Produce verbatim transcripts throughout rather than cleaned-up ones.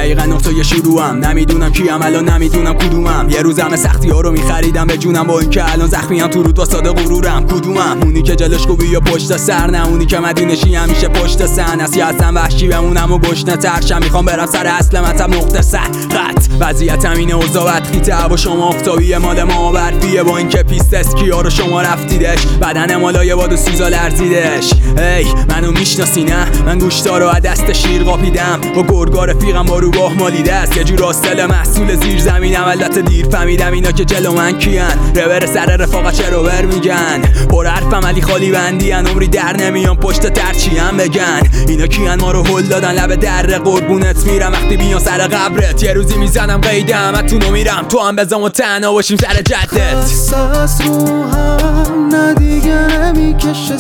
دقیقا نقطه شروعم. نمیدونم کیم الان، نمیدونم کدومم. یه روز همه سختی ها رو میخریدم به جونم، با اینکه الان زخمیم تو رود واساده غرورم. کدومم؟ اونی که جلوش خوبی یا پشت سر، نه اونی که مدینشی همیشه پشت سن. اسی هستم وحشی بمونم و گشنه ترشم، میخوام برم سر اصل مطلب نقطه سر خط. وضعیتم اینه اوضاع بدخیته و شما آفتابی مال ما برفیه. با اینکه پیست اسکیا رو شما رفتیدش، بدن مالای باد و سوزا لرزیدش. ای منو میشناسی نه؟ من گوشتا رو از دست شیر قاپیدم، با گرگا رفیقم با روباه مالیده است. یه جور راستل محصول زیر زمینم، البته دیر فهمیدم اینا که جلو من کیان. رور سر رفاقت چرا ور میگن، پر حرفم ولی خالی بندیان. عمری در نمیان پشت ترچیم بگن اینا کیان، ما رو هل دادن لب در قربونت میرم. وقتی بیان سر قبرت یه روزی میزنم قیدم، اتونو میرم تو هم بزام و تنها باشیم سر جدت. احساس رو هم نه دیگه نمیکشه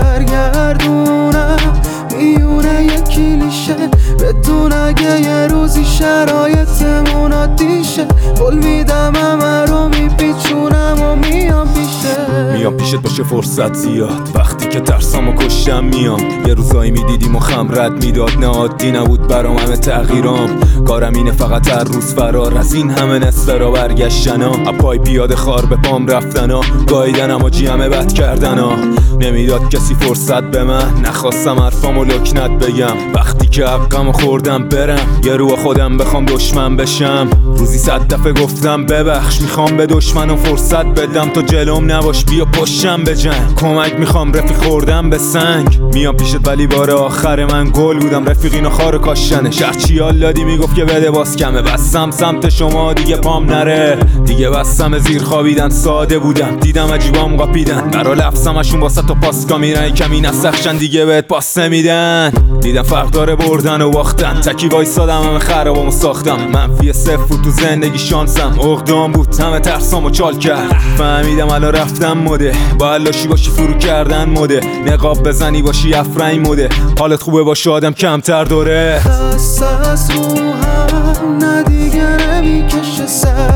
سرگردونم، میونه یه کلیشه بدون اگه یه روزی شرایطمون عادیشه. قول میدم همه رو میپیچونم و میام پیشه. میام پیشت باشه فرصت زیاد، وقتی که ترسام و کشتم میام. یه روزایی میدیدیم و خمرت میداد، نه عادی نبود برام همه تغییرام. کارم اینه فقط هر روز فرار از این همه نصفه را برگشتنا. اپای پیاده خار به پام رفتنا، گاییدنم و جیمه بد کردنا. نمیداد کسی فرصت به من، نخواستم حرفامو لکنت بگم. وقتی که حقمو خوردم برم، یه رو خودم بخوام دشمن بشم. روزی صد دفعه گفتم ببخش، میخوام به دشمنم فرصت بدم. تو جلوم نباش بیا پشتم بجنگ، کمک میخوام رفیق خوردم به سنگ. میام پیشت ولی بار آخر من گل بودم، رفیقینو خار کاشتنه. شرچی آلادی میگفت که بده باز کمه، بستم سمت شما دیگه پام نره. دیگه بستم زیر خوابیدن، ساده بودم دیدم عجیبام قاپیدن. برا لفظمشون واسه تو پاسکا میرن، کمی نسخشن دیگه بهت پاس نمیدن. دیدم فرق داره بردن و باختن، تکی وایسادم همه خرابامو ساختم. منفی صفر تو زندگی شانسم، اقدام بود همه ترسامو چال کرد. فهمیدم الان رفتم مده، با علاشی باشی فرو کردن مده. نقاب بزنی باشی افرین مده، حالت خوبه باشه آدم کمتر داره. احساس رو هم نه دیگه نمیکشه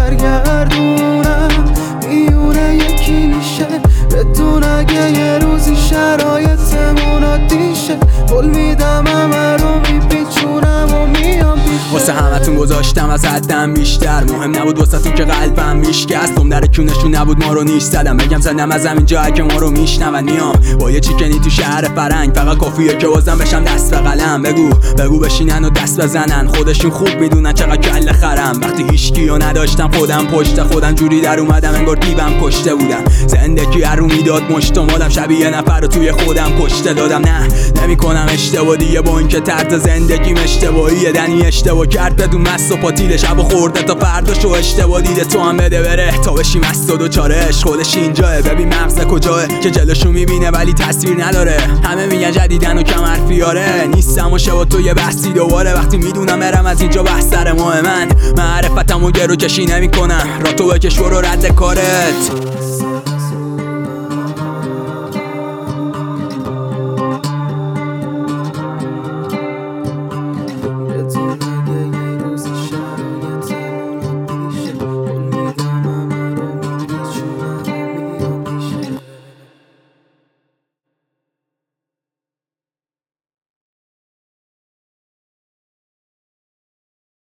سرگردونم، میونه یه کلیشه بدون اگه یه روزی شرایطمون عادیشه. قول میدم همه رو میپیچونم و میام پیشه. واسه همتون گذاشتم از حدم بیشتر، مهم نبود واسه تون که قلبم میشکست. دم در کونشون نبود ما رو نیش زدم، بگم زدم از همین جایی که ما رو میشنون. میام با یه چیکنی تو شهر فرنگ، فقط کافیه که بازم بشم دست به قلم. بگو بگو بشینن و دست بزنن، خودشون خوب میدونن چقدر کله خرم. وقتی هیچکیو نداشتم خودم پشت خودم جوری در اومدم انگار دیوم کشته بودم. زندگی هر رو میداد مشتمالم، شبیه نفر رو توی خودم کشته دادم. نه نمیکنم اشتباه دیگه، با اینکه طرز زندگیم اشتباهیه. دنی اشتباه کرد بدون مست و پاتیل، شب و خورده تا فرداشو اشتباه دیده. تو هم بده بره تا بشی مست و دوچارش، خودش اینجاه. ببین مغز کجاه که جلوشو میبینه ولی تصویر نداره. همه میگن جدیدن و کم حرفیاره، نیستم و شبا تو یه بحثی دوباره. وقتی میدونم برم از اینجا بحث سر ماه من، معرفتم و گرو کشی نمیکنم. را تو بکش برو رد کارت.